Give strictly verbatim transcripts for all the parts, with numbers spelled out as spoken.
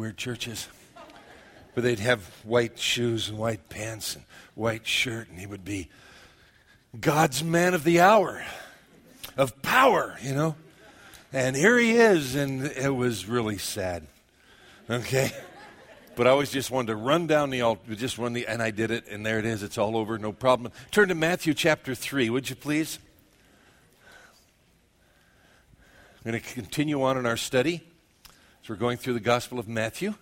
weird churches. But they'd have white shoes and white pants and white shirt, and he would be God's man of the hour, of power, you know. And here he is, and it was really sad, okay? But I always just wanted to run down the altar, just run the, and I did it, and there it is. It's all over, no problem. Turn to Matthew chapter three, would you please? I'm going to continue on in our study as we're going through the Gospel of Matthew.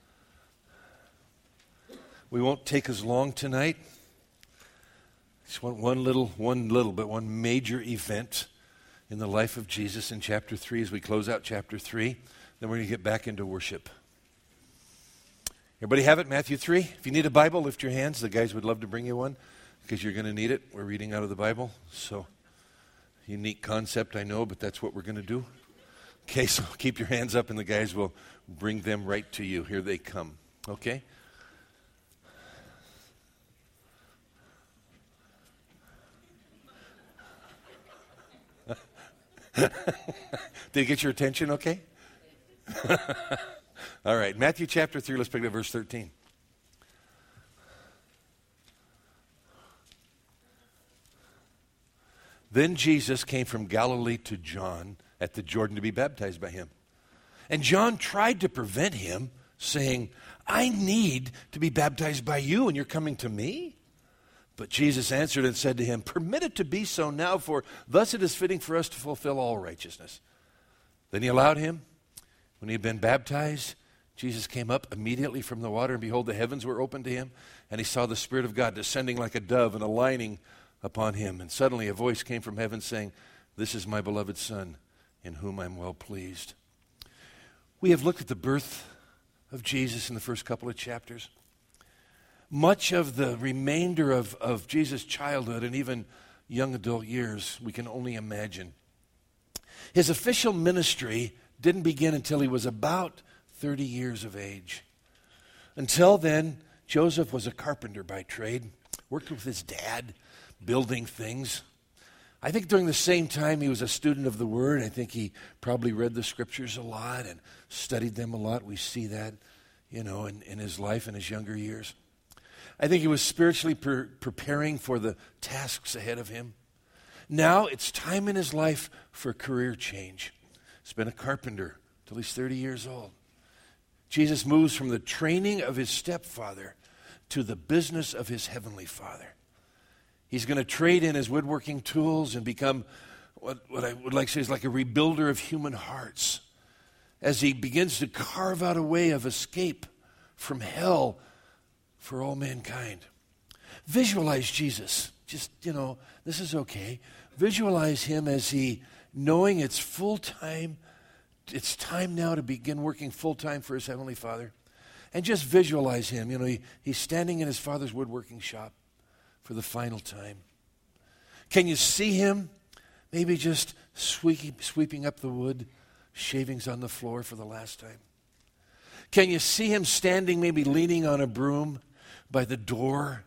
We won't take as long tonight. Just want one little, one little, but one major event in the life of Jesus in chapter three as we close out chapter three. Then we're going to get back into worship. Everybody have it? Matthew three. If you need a Bible, lift your hands. The guys would love to bring you one because you're going to need it. We're reading out of the Bible. So, unique concept, I know, but that's what we're going to do. Okay, so keep your hands up and the guys will bring them right to you. Here they come. Okay? Did it get your attention okay? All right, Matthew chapter three, let's pick up verse thirteen. Then Jesus came from Galilee to John at the Jordan to be baptized by him. And John tried to prevent him, saying, I need to be baptized by you, and you're coming to me? But Jesus answered and said to him, permit it to be so now, for thus it is fitting for us to fulfill all righteousness. Then he allowed him. When he had been baptized, Jesus came up immediately from the water, and behold, the heavens were opened to him, and he saw the Spirit of God descending like a dove and alighting upon him. And suddenly a voice came from heaven saying, this is my beloved Son, in whom I am well pleased. We have looked at the birth of Jesus in the first couple of chapters. Much of the remainder of, of Jesus' childhood and even young adult years, we can only imagine. His official ministry didn't begin until he was about thirty years of age. Until then, Joseph was a carpenter by trade, worked with his dad, building things. I think during the same time he was a student of the Word. I think he probably read the Scriptures a lot and studied them a lot. We see that, you know, in, in his life in his younger years. I think he was spiritually pre- preparing for the tasks ahead of him. Now it's time in his life for career change. He's been a carpenter till he's thirty years old. Jesus moves from the training of his stepfather to the business of his heavenly Father. He's going to trade in his woodworking tools and become what, what I would like to say is like a rebuilder of human hearts as he begins to carve out a way of escape from hell for all mankind. Visualize Jesus. Just, you know, this is okay. Visualize him as he, knowing it's full-time, it's time now to begin working full-time for his heavenly Father. And just visualize him. You know, he, he's standing in his Father's woodworking shop for the final time. Can you see him maybe just sweeping, sweeping up the wood, shavings on the floor for the last time? Can you see him standing, maybe leaning on a broom by the door,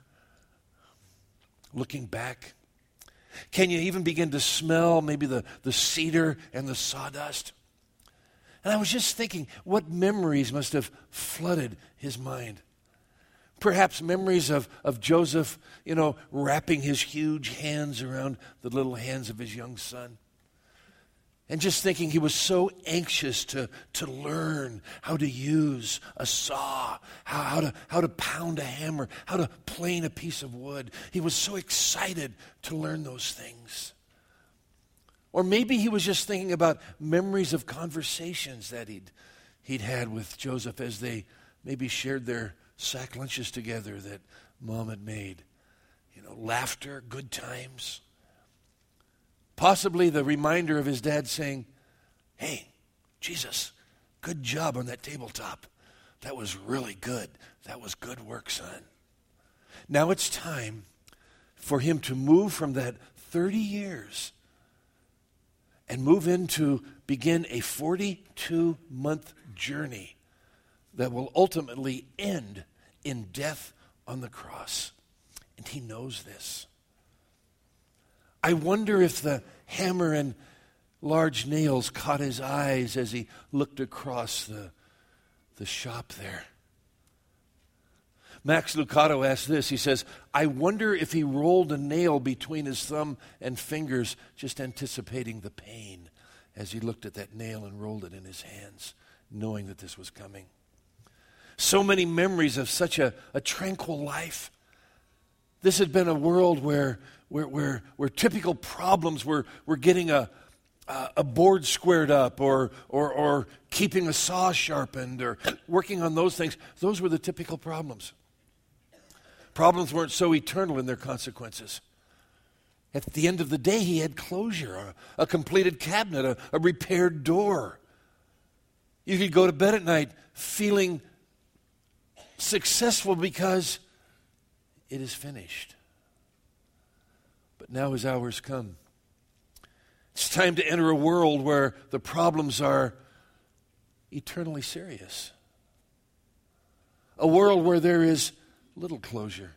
looking back? Can you even begin to smell maybe the, the cedar and the sawdust? And I was just thinking, what memories must have flooded his mind? Perhaps memories of, of Joseph, you know, wrapping his huge hands around the little hands of his young son. And just thinking he was so anxious to, to learn how to use a saw, how, how, to, how to pound a hammer, how to plane a piece of wood. He was so excited to learn those things. Or maybe he was just thinking about memories of conversations that he'd, he'd had with Joseph as they maybe shared their sack lunches together that Mom had made. You know, laughter, good times. Possibly the reminder of his dad saying, hey, Jesus, good job on that tabletop. That was really good. That was good work, son. Now it's time for him to move from that thirty years and move into, begin a forty-two month journey that will ultimately end in death on the cross. And he knows this. I wonder if the hammer and large nails caught his eyes as he looked across the, the shop there. Max Lucado asks this. He says, I wonder if he rolled a nail between his thumb and fingers, just anticipating the pain as he looked at that nail and rolled it in his hands, knowing that this was coming. So many memories of such a, a tranquil life. This had been a world where, where, where, where typical problems were, were getting a, a, a board squared up or, or, or keeping a saw sharpened or working on those things. Those were the typical problems. Problems weren't so eternal in their consequences. At the end of the day, he had closure, a, a completed cabinet, a, a repaired door. You could go to bed at night feeling successful because it is finished. But now his hour's come. It's time to enter a world where the problems are eternally serious. A world where there is little closure.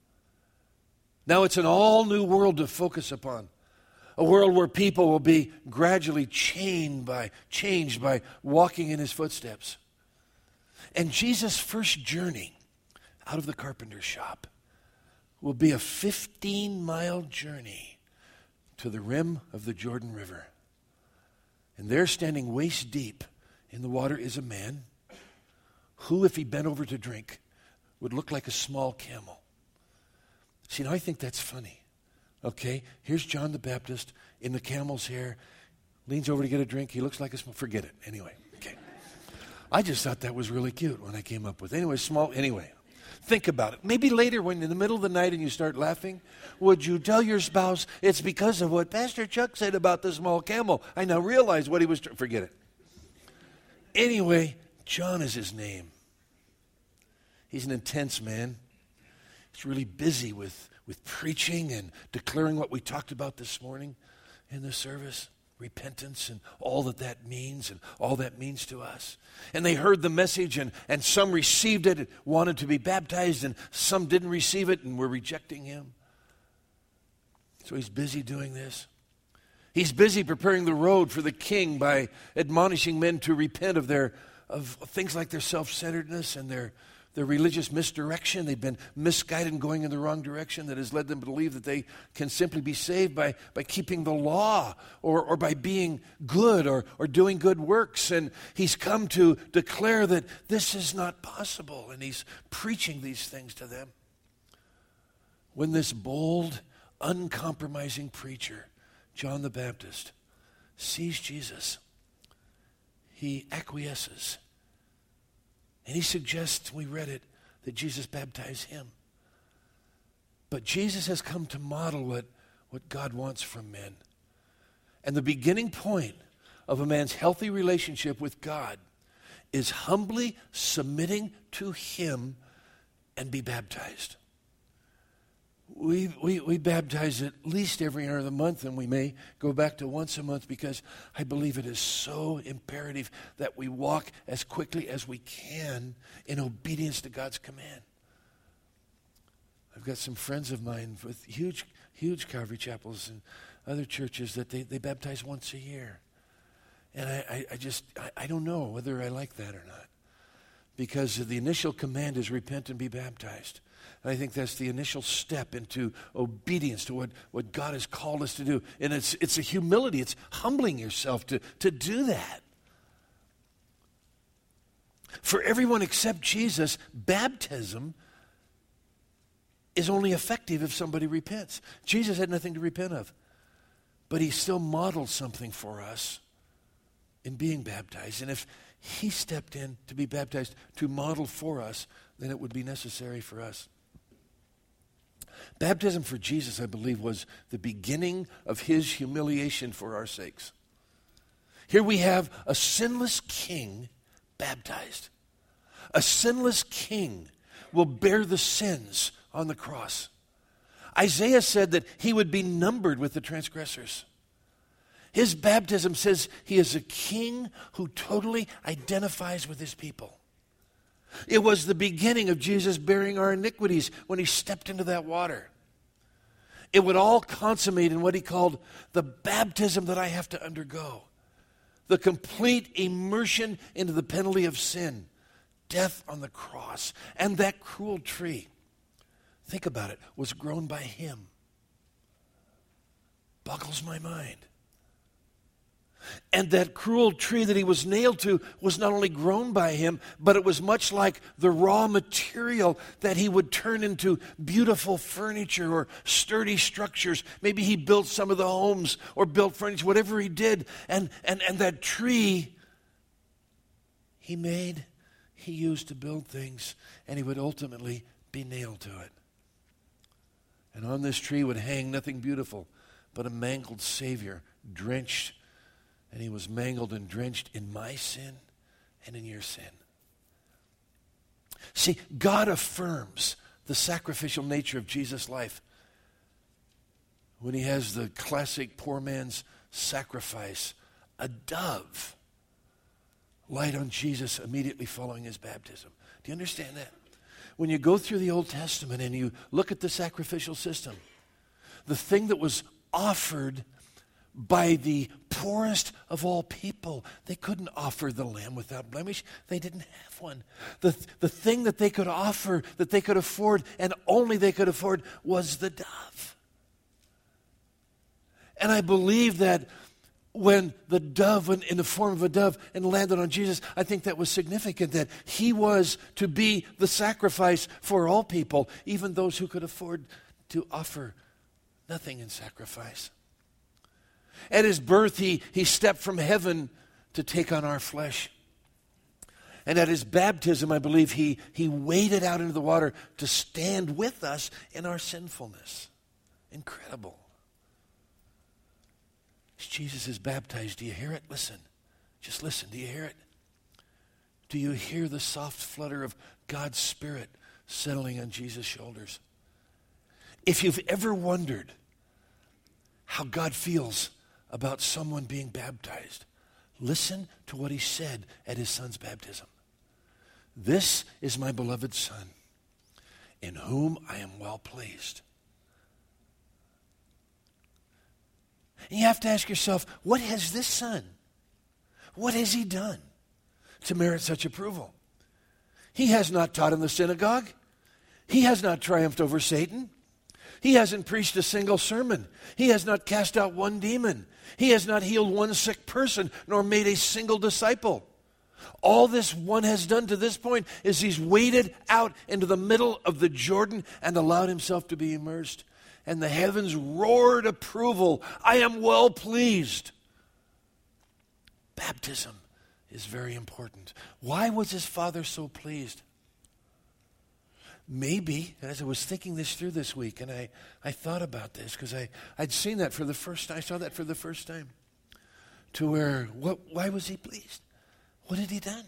Now it's an all-new world to focus upon. A world where people will be gradually chained by, changed by walking in his footsteps. And Jesus' first journey out of the carpenter's shop will be a fifteen-mile journey to the rim of the Jordan River. And there, standing waist deep in the water, is a man who, if he bent over to drink, would look like a small camel. See, now I think that's funny. Okay, here's John the Baptist in the camel's hair, leans over to get a drink. He looks like a small, forget it. Anyway, okay. I just thought that was really cute when I came up with it. Anyway, small, anyway. Think about it. Maybe later when in the middle of the night and you start laughing, would you tell your spouse, it's because of what Pastor Chuck said about the small camel. I now realize what he was, tr- forget it. Anyway, John is his name. He's an intense man. He's really busy with, with preaching and declaring what we talked about this morning in the service. Repentance and all that that means and all that means to us. And they heard the message and, and some received it and wanted to be baptized and some didn't receive it and were rejecting him. So he's busy doing this. He's busy preparing the road for the king by admonishing men to repent of their of things like their self-centeredness and their Their religious misdirection. They've been misguided and going in the wrong direction that has led them to believe that they can simply be saved by, by keeping the law or, or by being good or, or doing good works. And he's come to declare that this is not possible. And he's preaching these things to them. When this bold, uncompromising preacher, John the Baptist, sees Jesus, he acquiesces. And he suggests, we read it, that Jesus baptize him. But Jesus has come to model what, what God wants from men. And the beginning point of a man's healthy relationship with God is humbly submitting to him and be baptized. We, we, we baptize at least every other month, and we may go back to once a month because I believe it is so imperative that we walk as quickly as we can in obedience to God's command. I've got some friends of mine with huge, huge Calvary chapels and other churches that they, they baptize once a year. And I, I, I just, I, I don't know whether I like that or not. Because the initial command is repent and be baptized. And I think that's the initial step into obedience to what, what God has called us to do. And it's it's a humility. It's humbling yourself to, to do that. For everyone except Jesus, baptism is only effective if somebody repents. Jesus had nothing to repent of. But he still modeled something for us in being baptized. And if he stepped in to be baptized to model for us, then it would be necessary for us. Baptism for Jesus, I believe, was the beginning of his humiliation for our sakes. Here we have a sinless king baptized. A sinless king will bear the sins on the cross. Isaiah said that he would be numbered with the transgressors. His baptism says he is a king who totally identifies with his people. It was the beginning of Jesus bearing our iniquities when he stepped into that water. It would all consummate in what he called the baptism that I have to undergo. The complete immersion into the penalty of sin death on the cross. And that cruel tree, think about it, was grown by him. Boggles my mind. And that cruel tree that he was nailed to was not only grown by him, but it was much like the raw material that he would turn into beautiful furniture or sturdy structures. Maybe he built some of the homes or built furniture, whatever he did. And, and, and that tree he made, he used to build things, and he would ultimately be nailed to it. And on this tree would hang nothing beautiful but a mangled Savior, drenched. And he was mangled and drenched in my sin and in your sin. See, God affirms the sacrificial nature of Jesus' life when he has the classic poor man's sacrifice, a dove, light on Jesus immediately following his baptism. Do you understand that? When you go through the Old Testament and you look at the sacrificial system, the thing that was offered by the poorest of all people. They couldn't offer the lamb without blemish. They didn't have one. The, the thing that they could offer, that they could afford, and only they could afford, was the dove. And I believe that when the dove, went in the form of a dove, and landed on Jesus, I think that was significant, that he was to be the sacrifice for all people, even those who could afford to offer nothing in sacrifice. At his birth, he, he stepped from heaven to take on our flesh. And at his baptism, I believe he, he waded out into the water to stand with us in our sinfulness. Incredible. As Jesus is baptized, do you hear it? Listen. Just listen. Do you hear it? Do you hear the soft flutter of God's Spirit settling on Jesus' shoulders? If you've ever wondered how God feels about someone being baptized, listen to what he said at his son's baptism. This is my beloved Son, in whom I am well pleased. And you have to ask yourself, what has this son, what has he done to merit such approval? He has not taught in the synagogue. He has not triumphed over Satan. He hasn't preached a single sermon. He has not cast out one demon. He has not healed one sick person, nor made a single disciple. All this one has done to this point is he's waded out into the middle of the Jordan and allowed himself to be immersed. And the heavens roared approval. I am well pleased. Baptism is very important. Why was his father so pleased? Maybe, as I was thinking this through this week, and I, I thought about this, because I, I'd seen that for the first time. I saw that for the first time. To where, what, why was he pleased? What had he done?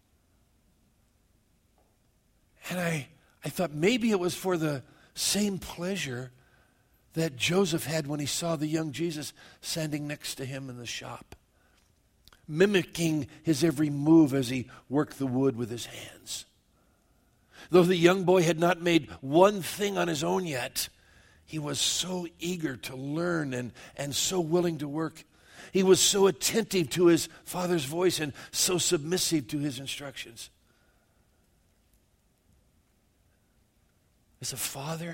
And I, I thought maybe it was for the same pleasure that Joseph had when he saw the young Jesus standing next to him in the shop, mimicking his every move as he worked the wood with his hands. Though the young boy had not made one thing on his own yet, he was so eager to learn and, and so willing to work. He was so attentive to his father's voice and so submissive to his instructions. As a father,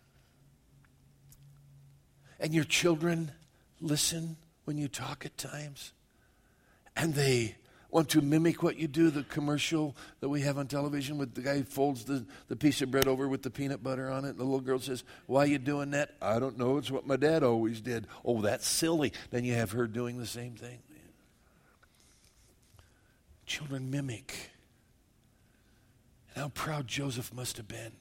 and your children listen when you talk at times, and they want to mimic what you do, the commercial that we have on television with the guy who folds the, the piece of bread over with the peanut butter on it, and the little girl says, why are you doing that? I don't know, it's what my dad always did. Oh, that's silly. Then you have her doing the same thing. Children mimic. And how proud Joseph must have been.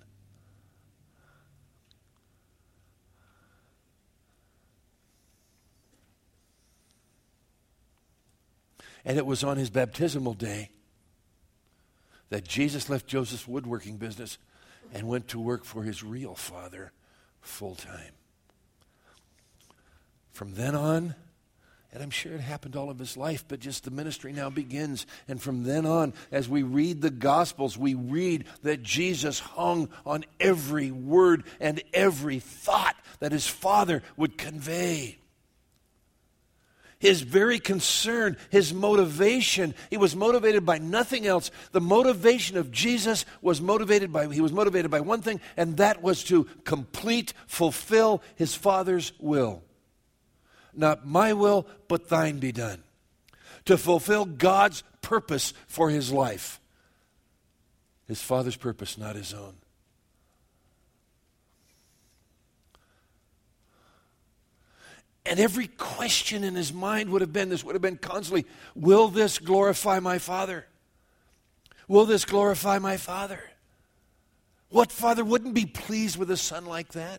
And it was on his baptismal day that Jesus left Joseph's woodworking business and went to work for his real father full time. From then on, and I'm sure it happened all of his life, but just the ministry now begins. And from then on, as we read the Gospels, we read that Jesus hung on every word and every thought that his Father would convey. His very concern, his motivation, he was motivated by nothing else. The motivation of Jesus was motivated by, he was motivated by one thing, and that was to complete, fulfill his Father's will. Not my will, but thine be done. To fulfill God's purpose for his life. His Father's purpose, not his own. And every question in his mind would have been, this would have been constantly, will this glorify my Father? Will this glorify my Father? What father wouldn't be pleased with a son like that?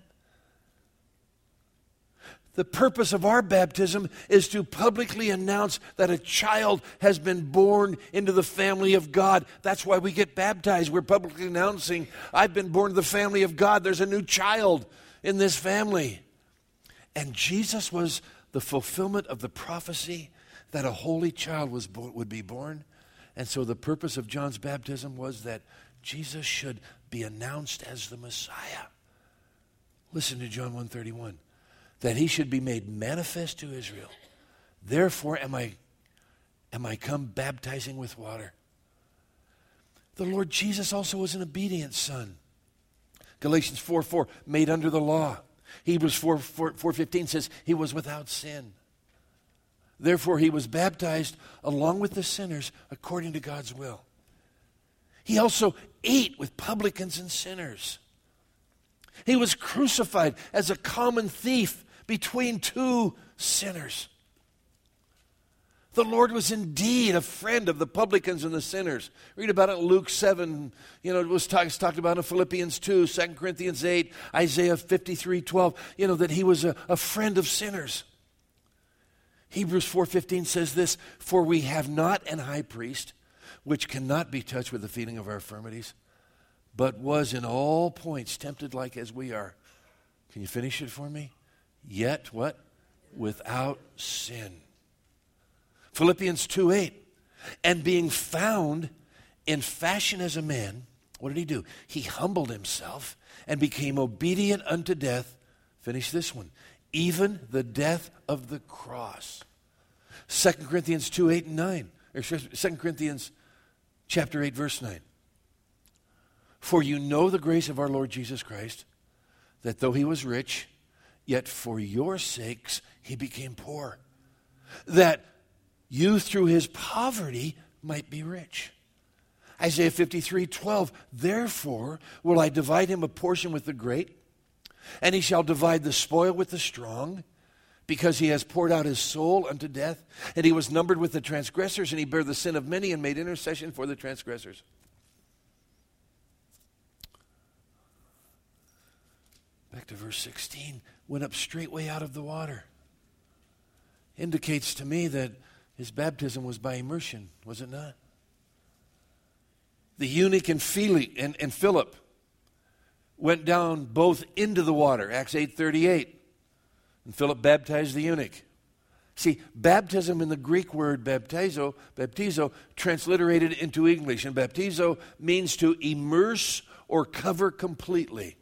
The purpose of our baptism is to publicly announce that a child has been born into the family of God. That's why we get baptized. We're publicly announcing, I've been born to the family of God. There's a new child in this family. And Jesus was the fulfillment of the prophecy that a holy child was bo- would be born. And so the purpose of John's baptism was that Jesus should be announced as the Messiah. Listen to John one thirty-one. That he should be made manifest to Israel. Therefore am I, am I come baptizing with water. The Lord Jesus also was an obedient son. Galatians four four, made under the law. Hebrews four fifteen says he was without sin. Therefore he was baptized along with the sinners according to God's will. He also ate with publicans and sinners. He was crucified as a common thief between two sinners. The Lord was indeed a friend of the publicans and the sinners. Read about it in Luke seven. You know, it was talk, talked about in Philippians two, Second Corinthians eight, Isaiah fifty-three twelve. You know, that he was a, a friend of sinners. Hebrews four fifteen says this, for we have not an high priest which cannot be touched with the feeling of our infirmities, but was in all points tempted like as we are. Can you finish it for me? Yet what? Without sin. Philippians two eight. And being found in fashion as a man, what did he do? He humbled himself and became obedient unto death. Finish this one. Even the death of the cross. Second Corinthians two eight and nine. Or Second Corinthians chapter eight, verse nine. For you know the grace of our Lord Jesus Christ, that though he was rich, yet for your sakes he became poor, that you through his poverty might be rich. Isaiah fifty-three twelve, therefore will I divide him a portion with the great, and he shall divide the spoil with the strong, because he has poured out his soul unto death, and he was numbered with the transgressors, and he bare the sin of many and made intercession for the transgressors. Back to verse sixteen, went up straightway out of the water. Indicates to me that his baptism was by immersion, was it not? The eunuch and Philip went down both into the water, Acts eight thirty-eight. And Philip baptized the eunuch. See, baptism in the Greek word baptizo, baptizo, transliterated into English. And baptizo means to immerse or cover completely.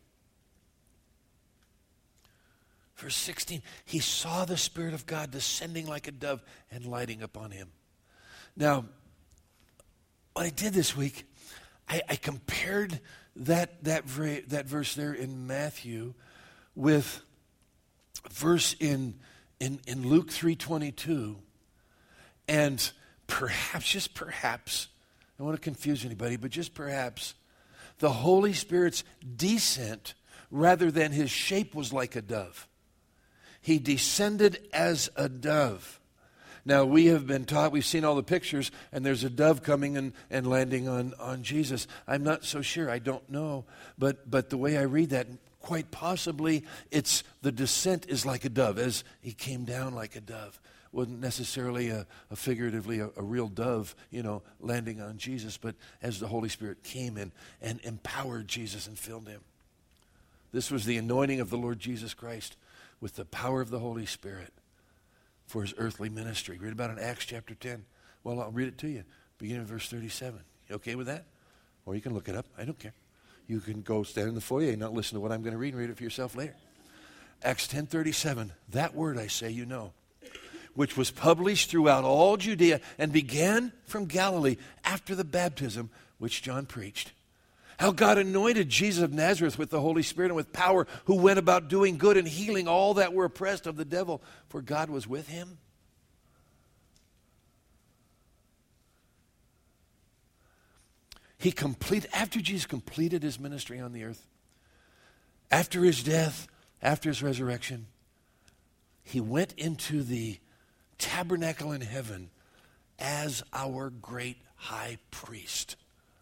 Verse sixteen, he saw the Spirit of God descending like a dove and lighting upon him. Now, what I did this week, I, I compared that, that, that verse there in Matthew with verse in, in, in Luke three twenty-two. And perhaps, just perhaps, I don't want to confuse anybody, but just perhaps, the Holy Spirit's descent, rather than his shape was like a dove. He descended as a dove. Now, we have been taught, we've seen all the pictures, and there's a dove coming and, and landing on, on Jesus. I'm not so sure. I don't know. But, but the way I read that, quite possibly, it's the descent is like a dove, as he came down like a dove. Wasn't necessarily a, a figuratively a, a real dove, you know, landing on Jesus, but as the Holy Spirit came in and empowered Jesus and filled him. This was the anointing of the Lord Jesus Christ with the power of the Holy Spirit for his earthly ministry. Read about it in Acts chapter ten. Well, I'll read it to you, beginning of verse thirty-seven. You okay with that? Or you can look it up. I don't care. You can go stand in the foyer and not listen to what I'm going to read and read it for yourself later. Acts ten thirty-seven. That word I say you know, which was published throughout all Judea and began from Galilee after the baptism which John preached. How God anointed Jesus of Nazareth with the Holy Spirit and with power, who went about doing good and healing all that were oppressed of the devil, for God was with him. He complete after Jesus completed his ministry on the earth, after his death, after his resurrection, he went into the tabernacle in heaven as our great high priest.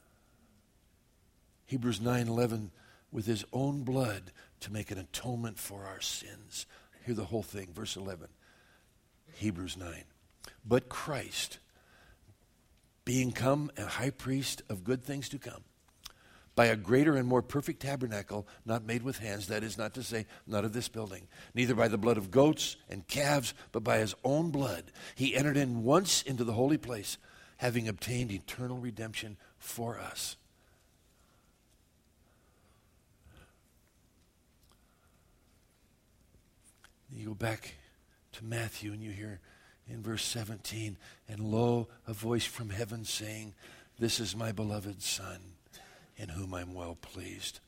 Hebrews nine eleven, with his own blood to make an atonement for our sins. Hear the whole thing, verse eleven. Hebrews nine. But Christ, being come a high priest of good things to come, by a greater and more perfect tabernacle, not made with hands, that is not to say, not of this building, neither by the blood of goats and calves, but by his own blood, he entered in once into the holy place, having obtained eternal redemption for us. You go back to Matthew and you hear in verse seventeen, and lo, a voice from heaven saying, this is my beloved Son, in whom I'm well pleased.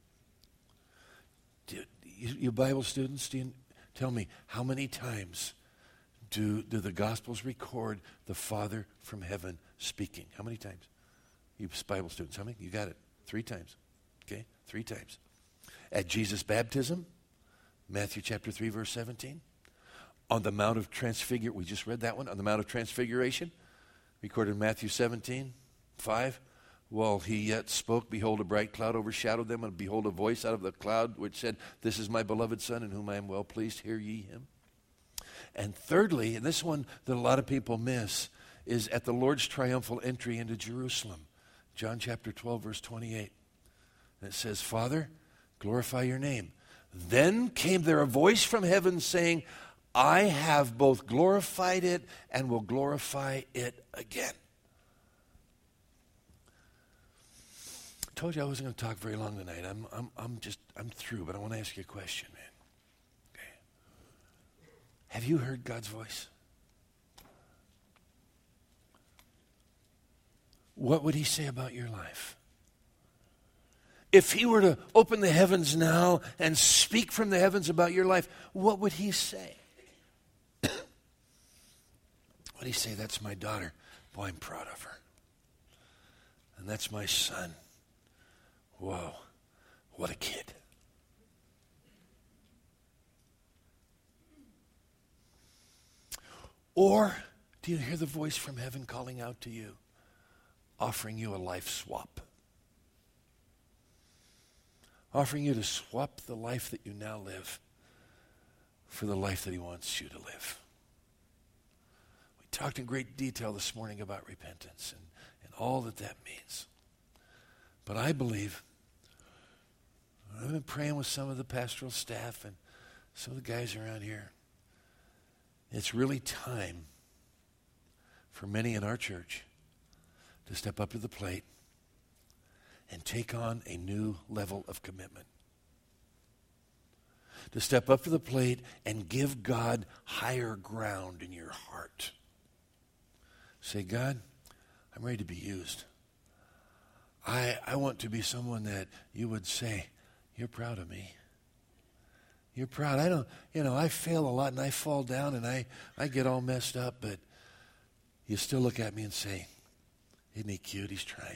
Do, you, you Bible students, do you, tell me, how many times do, do the Gospels record the Father from heaven speaking? How many times? You Bible students, how many? You got it. Three times. Okay? Three times. At Jesus' baptism, Matthew chapter three, verse seventeen. On the Mount of Transfiguration, we just read that one, on the Mount of Transfiguration, recorded in Matthew seventeen, five. While he yet spoke, behold, a bright cloud overshadowed them, and behold, a voice out of the cloud which said, this is my beloved Son, in whom I am well pleased, hear ye him. And thirdly, and this one that a lot of people miss, is at the Lord's triumphal entry into Jerusalem. John chapter twelve, verse twenty-eight. And it says, Father, glorify your name. Then came there a voice from heaven saying, I have both glorified it and will glorify it again. I told you I wasn't going to talk very long tonight. I'm, I'm, I'm just, I'm through, but I want to ask you a question, man. Okay. Have you heard God's voice? What would he say about your life? If he were to open the heavens now and speak from the heavens about your life, what would he say? What would he say? That's my daughter. Boy, I'm proud of her. And that's my son. Whoa, what a kid. Or do you hear the voice from heaven calling out to you, offering you a life swap? Offering you to swap the life that you now live for the life that he wants you to live. We talked in great detail this morning about repentance and, and all that that means. But I believe, I've been praying with some of the pastoral staff and some of the guys around here, it's really time for many in our church to step up to the plate and take on a new level of commitment. To step up to the plate and give God higher ground in your heart. Say, God, I'm ready to be used. I, I want to be someone that you would say, you're proud of me. You're proud. I don't, you know, I fail a lot and I fall down and I, I get all messed up, but you still look at me and say, isn't he cute? He's trying.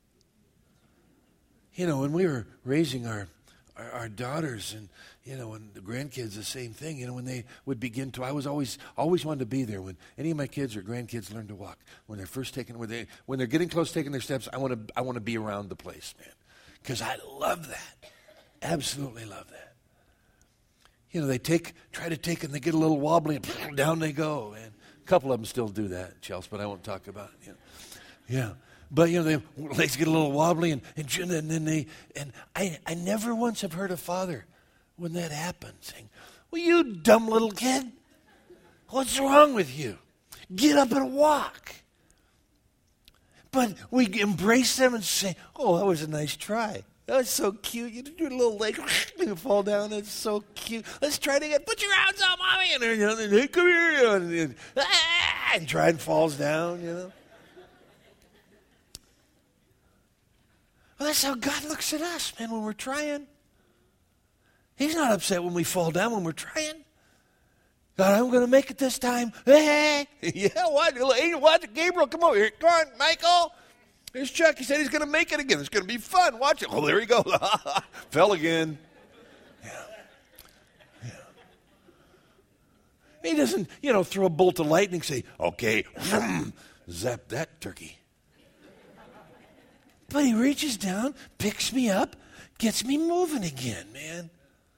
You know, when we were raising our, our, our daughters and, you know, and the grandkids, the same thing, you know, when they would begin to, I was always, always wanted to be there when any of my kids or grandkids learn to walk. When they're first taking, when, they, when they're getting close to taking their steps, I want to, I want to be around the place, man. Because I love that. Absolutely love that. You know, they take, try to take and they get a little wobbly and down they go. And a couple of them still do that, Chelsea, but I won't talk about it. You know. Yeah. But, you know, their legs get a little wobbly, and, and, and then they, and I, I never once have heard a father, when that happens, saying, well, you dumb little kid, what's wrong with you? Get up and walk. But we embrace them and say, oh, that was a nice try. That's so cute. You do a little leg, you fall down. That's so cute. Let's try it again. Put your arms out, mommy. And then, you know, hey, come here. And, and, ah, and try and falls down, you know. Well, that's how God looks at us, man, when we're trying. He's not upset when we fall down when we're trying. God, I'm going to make it this time. Hey, yeah, what? Hey, what? Gabriel, come over here. Come on, Michael. Here's Chuck. He said he's going to make it again. It's going to be fun. Watch it. Oh, there he goes. Fell again. Yeah. Yeah. He doesn't, you know, throw a bolt of lightning and say, okay, vroom, zap that turkey. But he reaches down, picks me up, gets me moving again, man.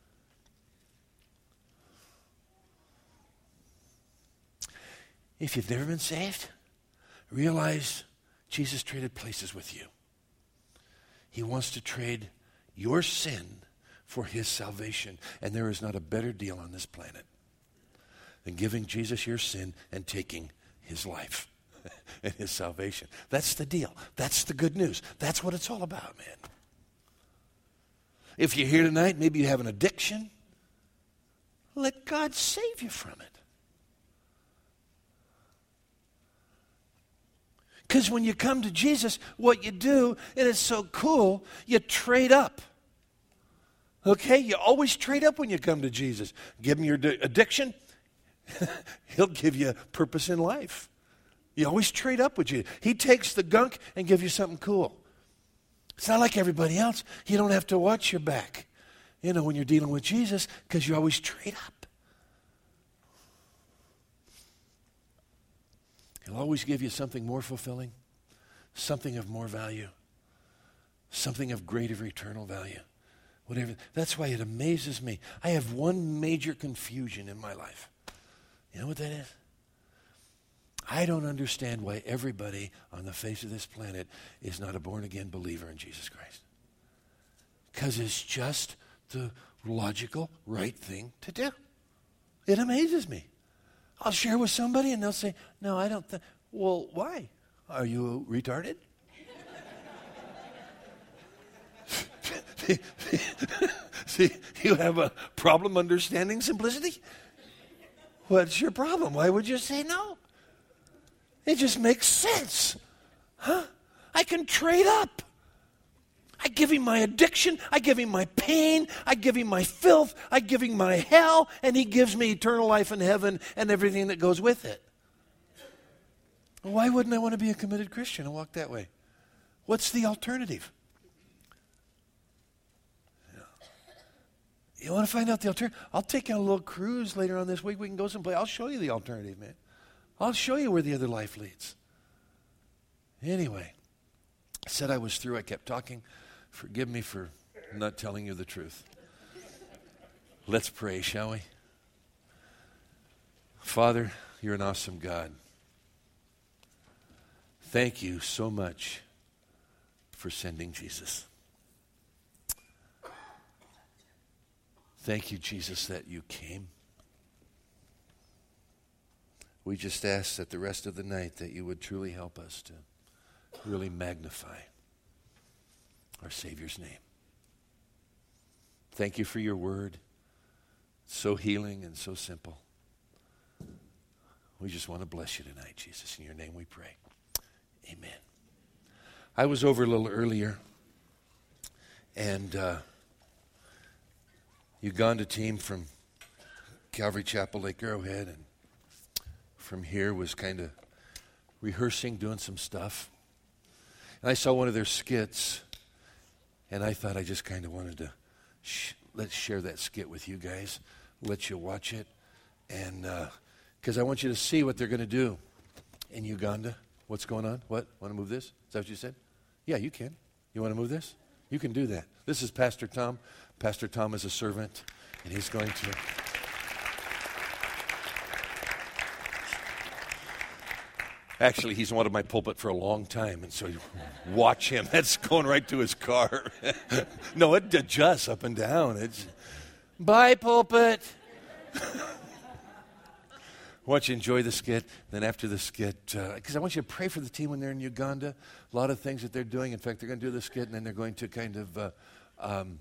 If you've never been saved, realize Jesus traded places with you. He wants to trade your sin for his salvation. And there is not a better deal on this planet than giving Jesus your sin and taking his life and his salvation. That's the deal. That's the good news. That's what it's all about, man. If you're here tonight, maybe you have an addiction, let God save you from it. Because when you come to Jesus, what you do, and it's so cool, you trade up. Okay? You always trade up when you come to Jesus. Give him your addiction, he'll give you purpose in life. You always trade up with you. He takes the gunk and gives you something cool. It's not like everybody else. You don't have to watch your back, you know, when you're dealing with Jesus, because you always trade up. He'll always give you something more fulfilling, something of more value, something of greater eternal value. Whatever. That's why it amazes me. I have one major confusion in my life. You know what that is? I don't understand why everybody on the face of this planet is not a born-again believer in Jesus Christ. Because it's just the logical, right thing to do. It amazes me. I'll share with somebody and they'll say, no, I don't think. Well, why? Are you retarded? See, you have a problem understanding simplicity? What's your problem? Why would you say no? It just makes sense. Huh? I can trade up. I give him my addiction. I give him my pain. I give him my filth. I give him my hell. And he gives me eternal life in heaven and everything that goes with it. Why wouldn't I want to be a committed Christian and walk that way? What's the alternative? You want to find out the alternative? I'll take you on a little cruise later on this week. We can go someplace. I'll show you the alternative, man. I'll show you where the other life leads. Anyway, I said I was through. I kept talking. Forgive me for not telling you the truth. Let's pray, shall we? Father, you're an awesome God. Thank you so much for sending Jesus. Thank you, Jesus, that you came. We just ask that the rest of the night that you would truly help us to really magnify our Savior's name. Thank you for your word. It's so healing and so simple. We just want to bless you tonight, Jesus. In your name we pray. Amen. I was over a little earlier, and uh, Uganda team from Calvary Chapel, Lake Arrowhead, and from here was kind of rehearsing, doing some stuff. And I saw one of their skits, and I thought I just kind of wanted to sh- let's share that skit with you guys, let you watch it, and because uh, I want you to see what they're going to do in Uganda. What's going on? What? Want to move this? Is that what you said? Yeah, you can. You want to move this? You can do that. This is Pastor Tom. Pastor Tom is a servant, and he's going to... Actually, he's wanted my pulpit for a long time, and so you watch him. That's going right to his car. No, it adjusts up and down. It's, bye, pulpit. want you to enjoy the skit. Then after the skit, because uh, I want you to pray for the team when they're in Uganda. A lot of things that they're doing. In fact, they're going to do the skit, and then they're going to kind of uh, um,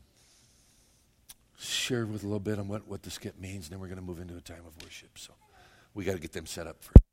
share with a little bit on what, what the skit means, and then we're going to move into a time of worship. So we got to get them set up first.